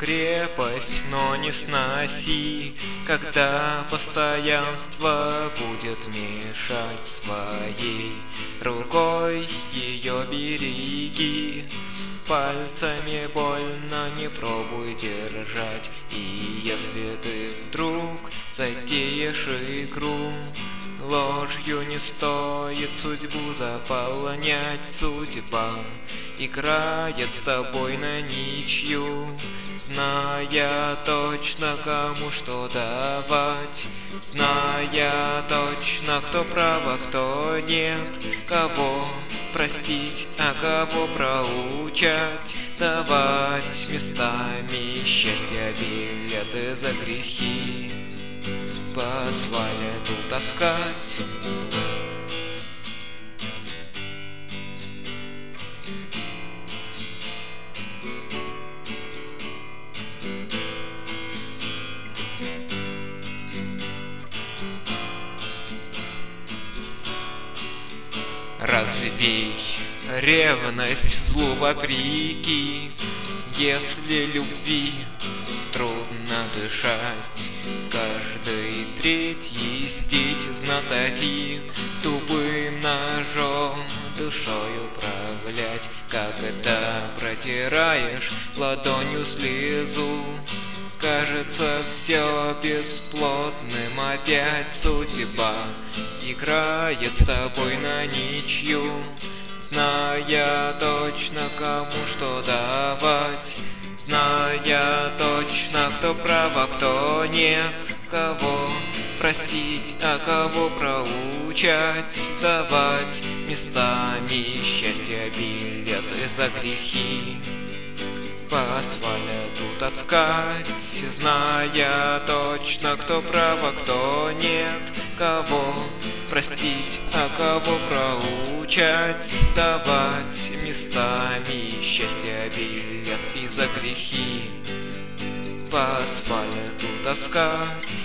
крепость, но не сноси, когда постоянство будет мешать. Своей рукой ее береги, пальцами больно не пробуй держать. И если ты вдруг затеешь игру, ложью не стоит судьбу заполнять. Судьба играет с тобой на ничью, зная точно, кому что давать, зная точно, кто прав, а кто нет, кого простить, а кого проучать, давать местами счастья билеты за грехи, по асфальту таскать. Разбей ревность злу вопреки, если любви трудно дышать. Каждый третий здесь знатоки, тупым ножом душой управлять. Когда протираешь ладонью слезу, кажется все бесплотным опять. Судьба играет с тобой на ничью, зная точно, кому что давать, зная точно, кто прав, а кто нет, кого простить, а кого проучать, давать местами счастья билеты за грехи, по асфальту таскать, зная точно, кто прав, а кто нет, кого простить, а кого проучать, давать местами счастья билет и за грехи, по асфальту таскать.